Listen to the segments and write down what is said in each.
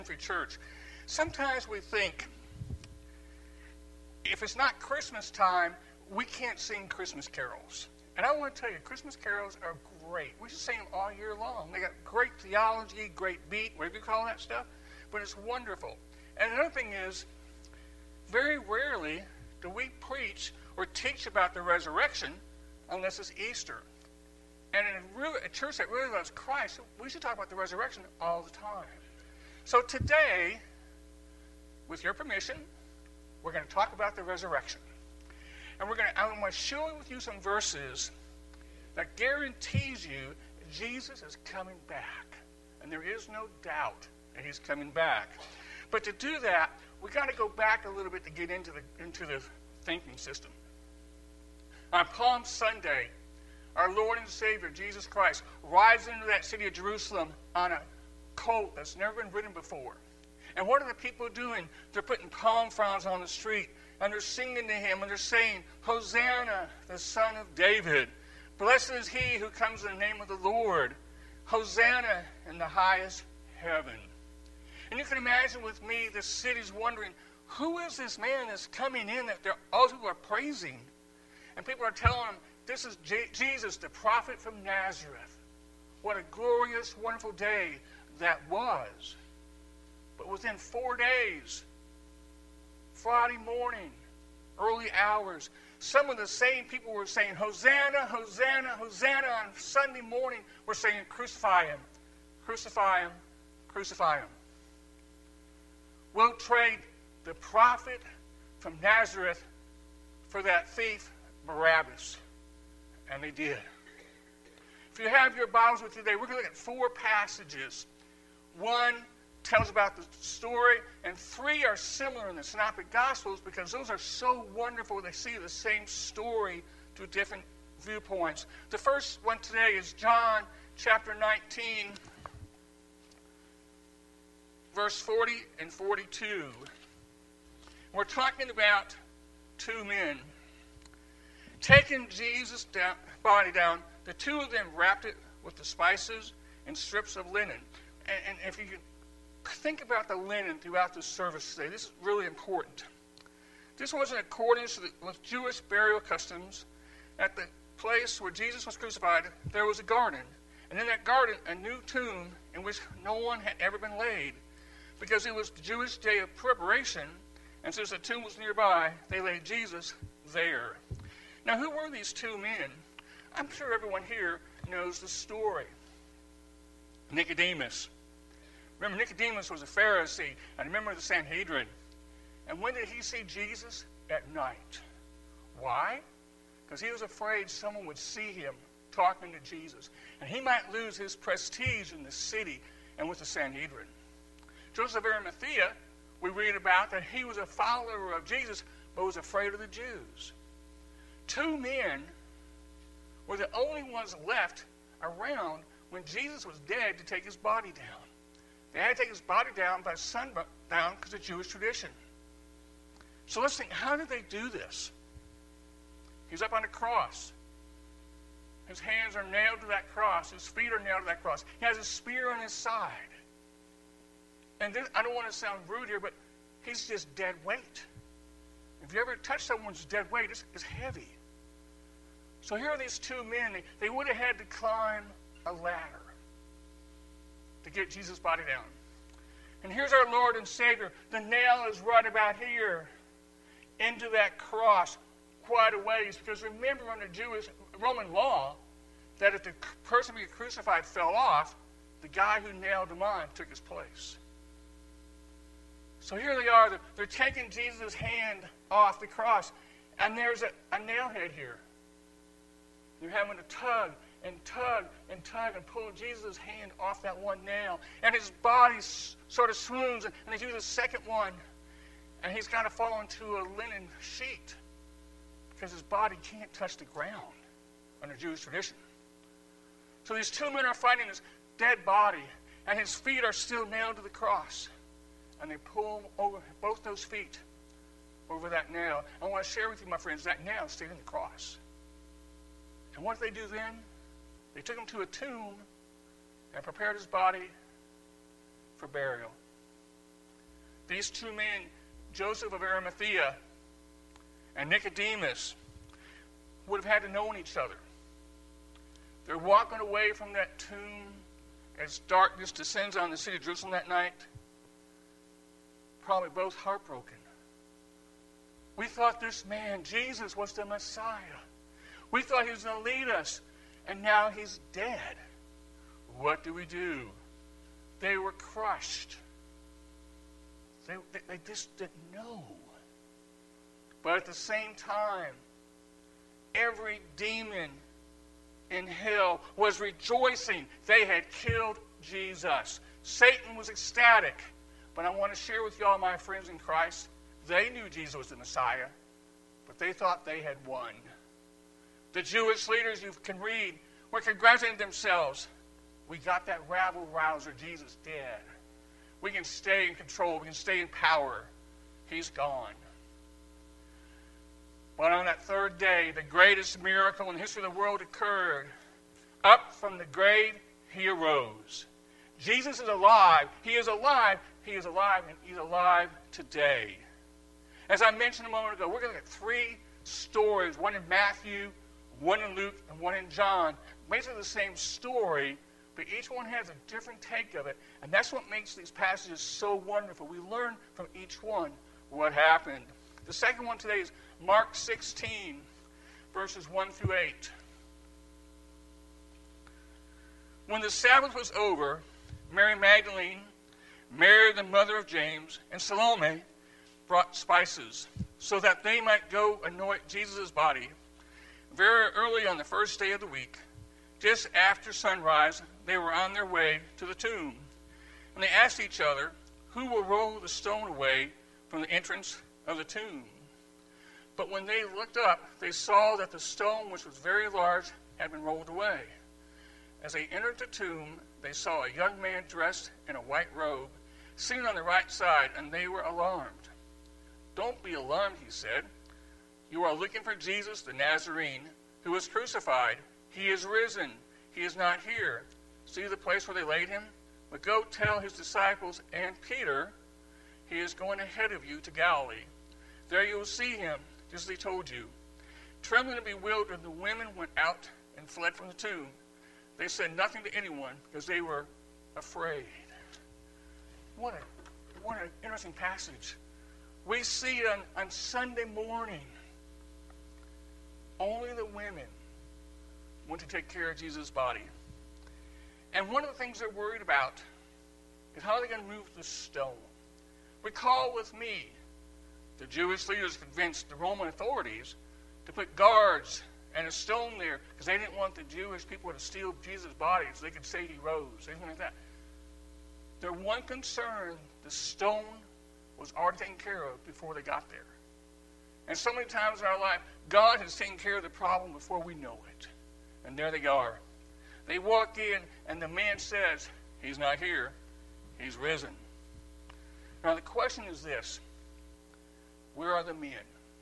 For church. Sometimes we think if it's not Christmas time, we can't sing Christmas carols. And I want to tell you, Christmas carols are great. We should sing them all year long. They got great theology, great beat, whatever you call that stuff, but it's wonderful. And another thing is, very rarely do we preach or teach about the resurrection unless it's Easter. And in a church that really loves Christ, we should talk about the resurrection all the time. So today, with your permission, we're going to talk about the resurrection. And I'm going to share with you some verses that guarantees you Jesus is coming back. And there is no doubt that he's coming back. But to do that, we've got to go back a little bit to get into the thinking system. On Palm Sunday, our Lord and Savior, Jesus Christ, rides into that city of Jerusalem on a colt that's never been ridden before. And what are the people doing? They're putting palm fronds on the street, and they're singing to him, and they're saying, Hosanna, the Son of David. Blessed is he who comes in the name of the Lord. Hosanna in the highest heaven. And you can imagine with me, the city's wondering, who is this man that's coming in that all people are praising? And people are telling him, this is Jesus, the prophet from Nazareth. What a glorious, wonderful day that was. But within 4 days, Friday morning, early hours, some of the same people were saying, Hosanna, Hosanna, Hosanna. On Sunday morning, we're saying, crucify him, crucify him, crucify him. We'll trade the prophet from Nazareth for that thief, Barabbas. And they did. If you have your Bibles with you today, we're going to look at 4 passages. 1 tells about the story, and 3 are similar in the Synoptic Gospels because those are so wonderful. They see the same story through different viewpoints. The first one today is John chapter 19, verse 40 and 42. We're talking about 2 men. Taking Jesus' body down, the 2 of them wrapped it with the spices and strips of linen. And if you can think about the linen throughout the service today, this is really important. This was in accordance with Jewish burial customs. At the place where Jesus was crucified, there was a garden. And in that garden, a new tomb in which no one had ever been laid. Because it was the Jewish day of preparation, and since the tomb was nearby, they laid Jesus there. Now, who were these 2 men? I'm sure everyone here knows the story. Nicodemus. Remember, Nicodemus was a Pharisee, and a member of the Sanhedrin. And when did he see Jesus? At night. Why? Because he was afraid someone would see him talking to Jesus, and he might lose his prestige in the city and with the Sanhedrin. Joseph of Arimathea, we read about that he was a follower of Jesus, but was afraid of the Jews. 2 men were the only ones left around when Jesus was dead to take his body down. They had to take his body down by sundown because of Jewish tradition. So let's think, how did they do this? He's up on a cross. His hands are nailed to that cross. His feet are nailed to that cross. He has a spear on his side. And this, I don't want to sound rude here, but he's just dead weight. If you ever touch someone's dead weight, it's heavy. So here are these 2 men. They would have had to climb a ladder to get Jesus' body down. And here's our Lord and Savior. The nail is right about here into that cross quite a ways. Because remember, under Roman law, that if the person being crucified fell off, the guy who nailed him on took his place. So here they are. They're taking Jesus' hand off the cross. And there's a nail head here. They're having to tug and tug and tug and pull Jesus' hand off that one nail. And his body sort of swoons, and they do the second one. And he's got to fall into a linen sheet because his body can't touch the ground under Jewish tradition. So these 2 men are fighting this dead body, and his feet are still nailed to the cross. And they pull him over, both those feet, over that nail. I want to share with you, my friends, that nail stayed in the cross. And what did they do then? They took him to a tomb and prepared his body for burial. these two men, Joseph of Arimathea and Nicodemus, would have had to know each other. They're walking away from that tomb as darkness descends on the city of Jerusalem that night, probably both heartbroken. We thought this man, Jesus, was the Messiah. We thought he was going to lead us, and now he's dead. What do we do? They were crushed. They just didn't know. But at the same time, every demon in hell was rejoicing they had killed Jesus. Satan was ecstatic. But I want to share with y'all, my friends in Christ, they knew Jesus was the Messiah, but they thought they had won. The Jewish leaders, you can read, were congratulating themselves. We got that rabble-rouser, Jesus, dead. We can stay in control. We can stay in power. He's gone. But on that third day, the greatest miracle in the history of the world occurred. Up from the grave, he arose. Jesus is alive. He is alive. He is alive, and he's alive today. As I mentioned a moment ago, we're going to get three stories, one in Matthew, one in Luke, and one in John. Basically the same story, but each one has a different take of it. And that's what makes these passages so wonderful. We learn from each one what happened. The second one today is Mark 16, verses 1 through 8. When the Sabbath was over, Mary Magdalene, Mary the mother of James, and Salome brought spices so that they might go anoint Jesus' body. Very early on the first day of the week, just after sunrise, they were on their way to the tomb. And they asked each other, who will roll the stone away from the entrance of the tomb? But when they looked up, they saw that the stone, which was very large, had been rolled away. As they entered the tomb, they saw a young man dressed in a white robe, sitting on the right side, and they were alarmed. Don't be alarmed, he said. You are looking for Jesus, the Nazarene, who was crucified. He is risen. He is not here. See the place where they laid him? But go tell his disciples and Peter, he is going ahead of you to Galilee. There you will see him, just as he told you. Trembling and bewildered, the women went out and fled from the tomb. They said nothing to anyone because they were afraid. What an interesting passage. We see it on Sunday morning. Only the women went to take care of Jesus' body. And one of the things they're worried about is how are they going to move the stone? Recall with me, the Jewish leaders convinced the Roman authorities to put guards and a stone there because they didn't want the Jewish people to steal Jesus' body so they could say he rose, anything like that. Their one concern, the stone, was already taken care of before they got there. And so many times in our life, God has taken care of the problem before we know it. And there they are. They walk in, and the man says, he's not here. He's risen. Now the question is this. Where are the men?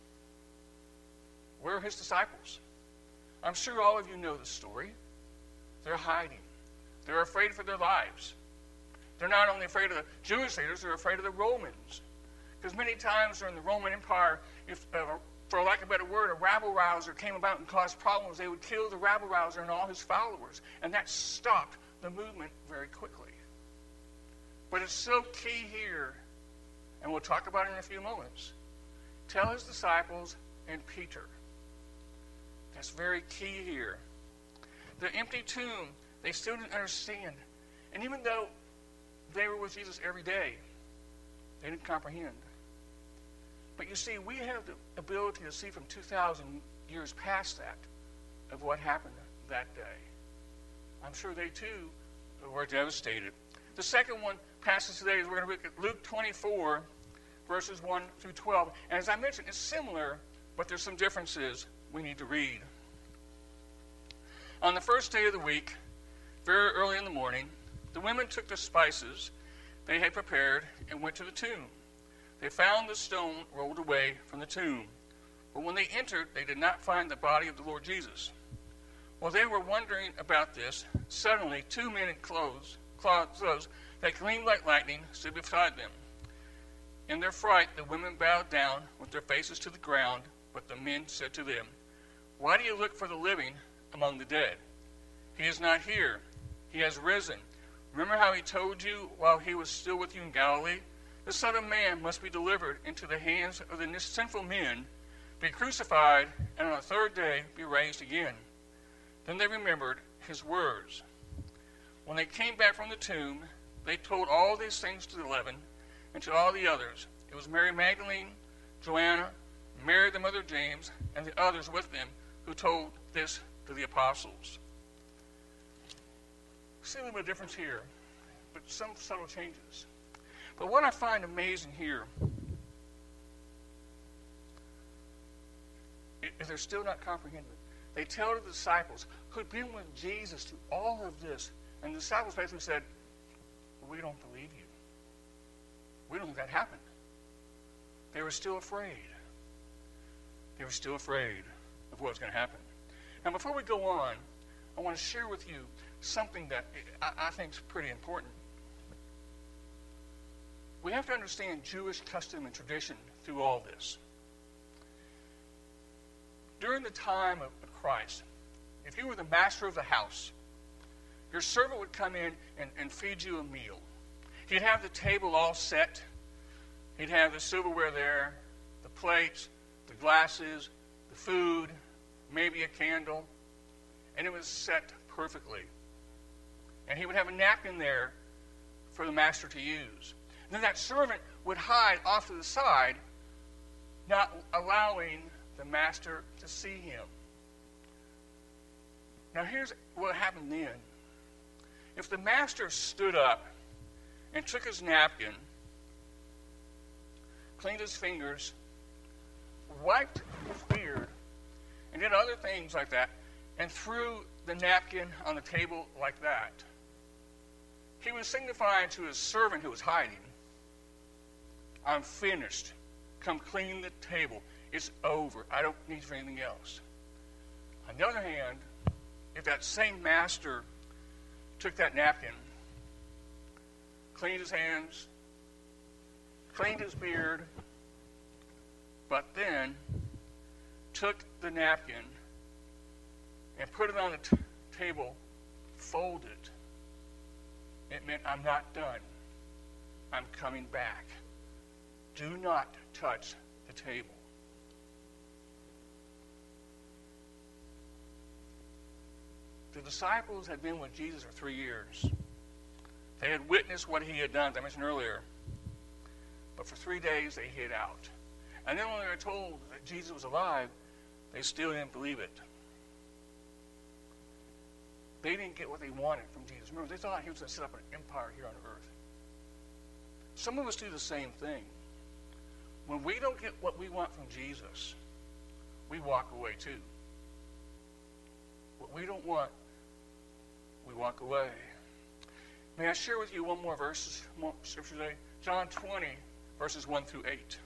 Where are his disciples? I'm sure all of you know the story. They're hiding. They're afraid for their lives. They're not only afraid of the Jewish leaders, they're afraid of the Romans. Because many times during the Roman Empire, if, for lack of a better word, a rabble-rouser came about and caused problems, they would kill the rabble-rouser and all his followers. And that stopped the movement very quickly. But it's so key here, and we'll talk about it in a few moments. Tell his disciples and Peter. That's very key here. The empty tomb, they still didn't understand. And even though they were with Jesus every day, they didn't comprehend. But you see, we have the ability to see from 2,000 years past that of what happened that day. I'm sure they too were devastated. The second one passage today is we're going to look at Luke 24, verses 1 through 12. And as I mentioned, it's similar, but there's some differences we need to read. On the first day of the week, very early in the morning, the women took the spices they had prepared and went to the tomb. They found the stone rolled away from the tomb. But when they entered, they did not find the body of the Lord Jesus. While they were wondering about this, suddenly 2 men in clothes that gleamed like lightning stood beside them. In their fright, the women bowed down with their faces to the ground, but the men said to them, "Why do you look for the living among the dead? He is not here. He has risen. Remember how he told you while he was still with you in Galilee? The Son of Man must be delivered into the hands of the sinful men, be crucified, and on the third day be raised again." Then they remembered his words. When they came back from the tomb, they told all these things to the 11 and to all the others. It was Mary Magdalene, Joanna, Mary the mother of James, and the others with them who told this to the apostles. See a little bit of difference here, but some subtle changes. But what I find amazing here is they're still not comprehending. They tell the disciples who had been with Jesus through all of this, and the disciples basically said, "We don't believe you. We don't think that happened." They were still afraid. They were still afraid of what was going to happen. Now, before we go on, I want to share with you something that I think is pretty important. We have to understand Jewish custom and tradition through all this. During the time of Christ, if you were the master of the house, your servant would come in and feed you a meal. He'd have the table all set. He'd have the silverware there, the plates, the glasses, the food, maybe a candle, and it was set perfectly. And he would have a napkin there for the master to use. And then that servant would hide off to the side, not allowing the master to see him. Now here's what happened then. If the master stood up and took his napkin, cleaned his fingers, wiped his beard, and did other things like that, and threw the napkin on the table like that, he was signifying to his servant who was hiding, "I'm finished. Come clean the table. It's over. I don't need for anything else." On the other hand, if that same master took that napkin, cleaned his hands, cleaned his beard, but then took the napkin and put it on the table, folded, it meant, "I'm not done. I'm coming back. Do not touch the table." The disciples had been with Jesus for 3 years. They had witnessed what he had done, as I mentioned earlier. But for 3 days, they hid out. And then when they were told that Jesus was alive, they still didn't believe it. They didn't get what they wanted from Jesus. Remember, they thought he was going to set up an empire here on earth. Some of us do the same thing. When we don't get what we want from Jesus, we walk away too. What we don't want, we walk away. May I share with you one more verse, more scripture today? John 20, verses 1 through 8.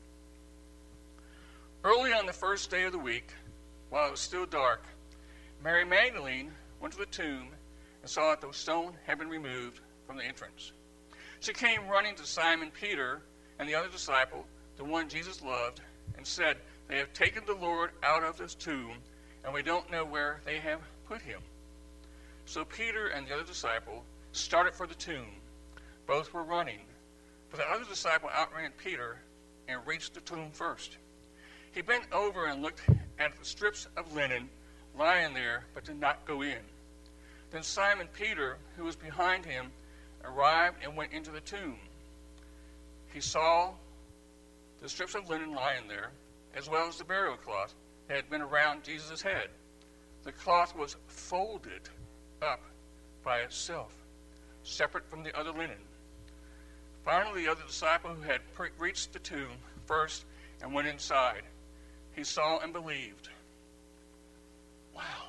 Early on the first day of the week, while it was still dark, Mary Magdalene went to the tomb and saw that the stone had been removed from the entrance. She came running to Simon Peter and the other disciple, the one Jesus loved, and said, "They have taken the Lord out of this tomb, and we don't know where they have put him." So Peter and the other disciple started for the tomb. Both were running, but the other disciple outran Peter and reached the tomb first. He bent over and looked at the strips of linen lying there, but did not go in. Then Simon Peter, who was behind him, arrived and went into the tomb. He saw the strips of linen lying there, as well as the burial cloth that had been around Jesus' head. The cloth was folded up by itself, separate from the other linen. Finally, the other disciple who had reached the tomb first and went inside, he saw and believed. Wow.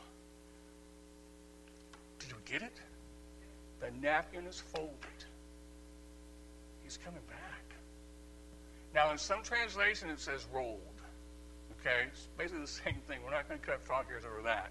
Did we get it? The napkin is folded. He's coming back. Now, in some translation, it says rolled. Okay? It's basically the same thing. We're not going to cut frog ears over that.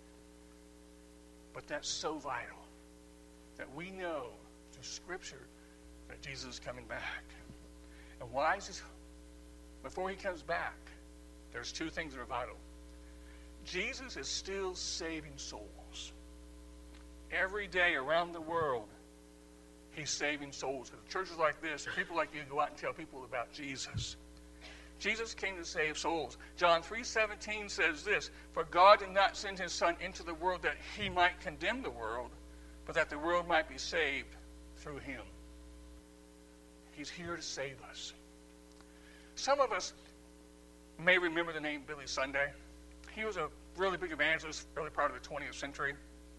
But that's so vital that we know through Scripture that Jesus is coming back. And why is this? Before he comes back, there's two things that are vital. Jesus is still saving souls. Every day around the world, he's saving souls. Churches like this, and people like you go out and tell people about Jesus. Jesus came to save souls. John 3:17 says this, "For God did not send his Son into the world that he might condemn the world, but that the world might be saved through him." He's here to save us. Some of us may remember the name Billy Sunday. He was a really big evangelist, early part of the 20th century.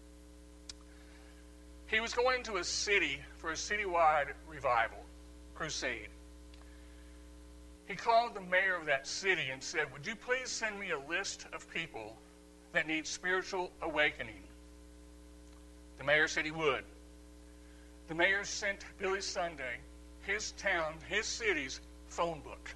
He was going to a city for a citywide revival, crusade. He called the mayor of that city and said, "Would you please send me a list of people that need spiritual awakening?" The mayor said he would. The mayor sent Billy Sunday his town, his city's phone book.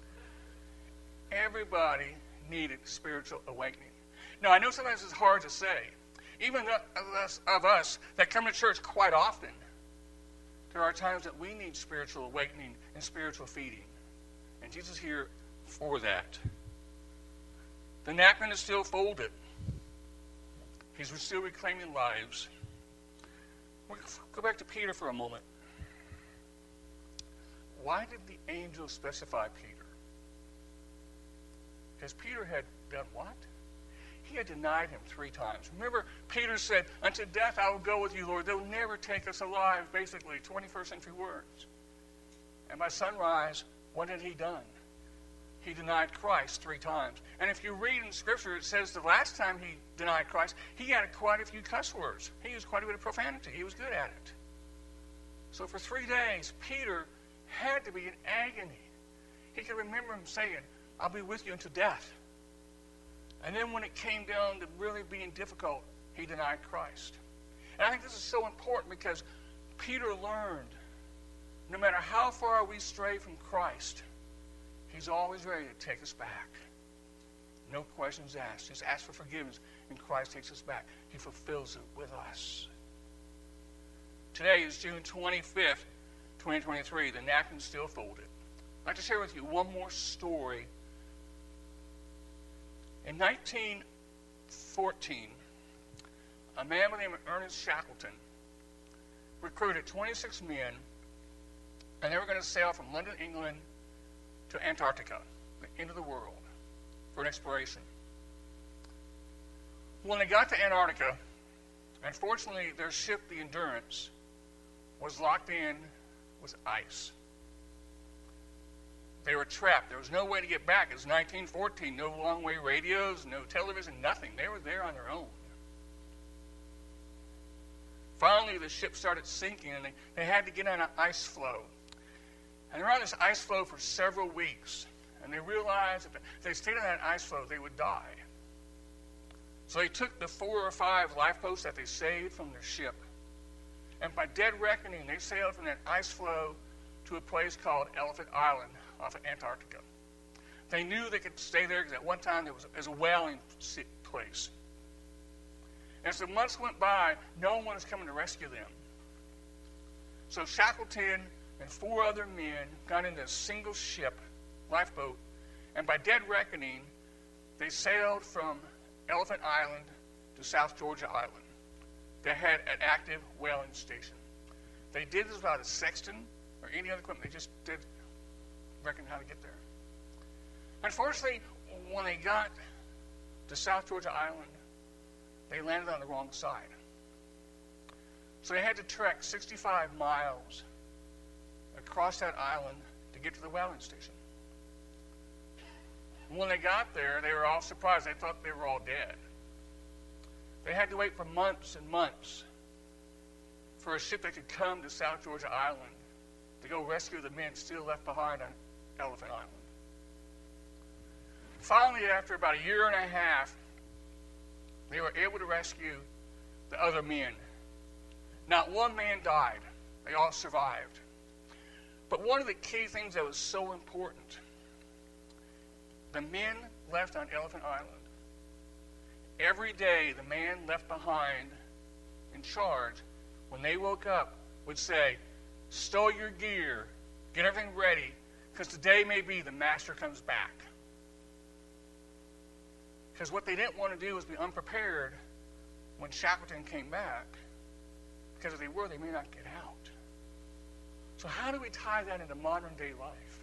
Everybody needed spiritual awakening. Now, I know sometimes it's hard to say. Even of us that come to church quite often, there are times that we need spiritual awakening and spiritual feeding. And Jesus is here for that. The napkin is still folded. He's still reclaiming lives. We'll go back to Peter for a moment. Why did the angel specify Peter? Because Peter had done what? He had denied him 3 times. Remember, Peter said, "Unto death I will go with you, Lord. They'll never take us alive," basically, 21st century words. And by sunrise, what had he done? He denied Christ 3 times. And if you read in Scripture, it says the last time he denied Christ, he had quite a few cuss words. He used quite a bit of profanity. He was good at it. So for 3 days, Peter had to be in agony. He could remember him saying, "I'll be with you unto death." And then when it came down to really being difficult, he denied Christ. And I think this is so important because Peter learned, no matter how far we stray from Christ, he's always ready to take us back. No questions asked. Just ask for forgiveness, and Christ takes us back. He fulfills it with us. Today is June 25th, 2023. The napkin's still folded. I'd like to share with you one more story. In 1914, a man by the name of Ernest Shackleton recruited 26 men, and they were going to sail from London, England, to Antarctica, the end of the world, for an exploration. When they got to Antarctica, unfortunately, their ship, the Endurance, was locked in with ice. They were trapped. There was no way to get back. It was 1914. No long-way radios, no television, nothing. They were there on their own. Finally, the ship started sinking, and they had to get on an ice floe. And they were on this ice floe for several weeks. And they realized if they stayed on that ice floe, they would die. So they took the 4 or 5 lifeboats that they saved from their ship. And by dead reckoning, they sailed from that ice floe to a place called Elephant Island off of Antarctica. They knew they could stay there because at one time there was a whaling place. As the months went by, no one was coming to rescue them. So Shackleton and 4 other men got into a single ship, lifeboat, and by dead reckoning, they sailed from Elephant Island to South Georgia Island. They had an active whaling station. They did this without a sextant or any other equipment. They just did reckon how to get there. Unfortunately, when they got to South Georgia Island, they landed on the wrong side. So they had to trek 65 miles across that island to get to the whaling station. When they got there, they were all surprised. They thought they were all dead. They had to wait for months and months for a ship that could come to South Georgia Island to go rescue the men still left behind on Elephant Island. Finally, after about a year and a half, they were able to rescue the other men. Not one man died. They all survived. But one of the key things that was so important, the men left on Elephant Island. Every day, the man left behind in charge, when they woke up, would say, "Stow your gear, get everything ready, Because today may be the Master comes back. Because what they didn't want to do was be unprepared when Shackleton came back. Because if they were, they may not get out. So how do we tie that into modern day life?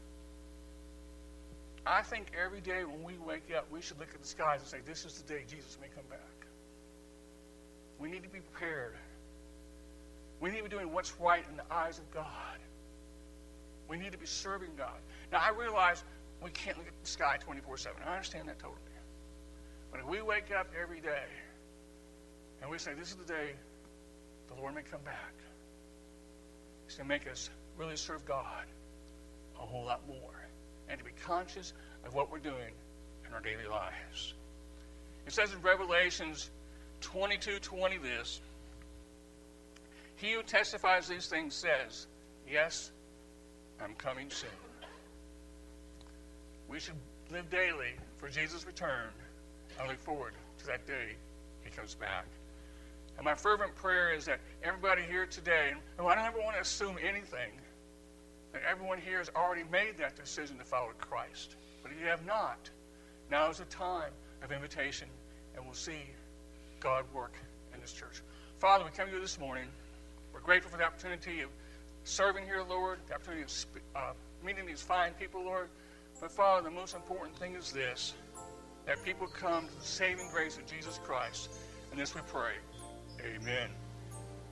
I think every day when we wake up, we should look at the skies and say, this is the day Jesus may come back. We need to be prepared. We need to be doing what's right in the eyes of God. We need to be serving God. Now, I realize we can't look at the sky 24/7. I understand that totally. But if we wake up every day and we say, this is the day the Lord may come back, it's going to make us really serve God a whole lot more and to be conscious of what we're doing in our daily lives. It says in Revelations 22:20 this, he who testifies these things says, yes, I'm coming soon. We should live daily for Jesus' return. I look forward to that day he comes back. And my fervent prayer is that everybody here today, and I don't ever want to assume anything, that everyone here has already made that decision to follow Christ. But if you have not, now is a time of invitation, and we'll see God work in this church. Father, we come to you this morning. We're grateful for the opportunity of serving here, Lord, the opportunity of meeting these fine people, Lord. But Father, the most important thing is this, that people come to the saving grace of Jesus Christ. And this we pray. Amen.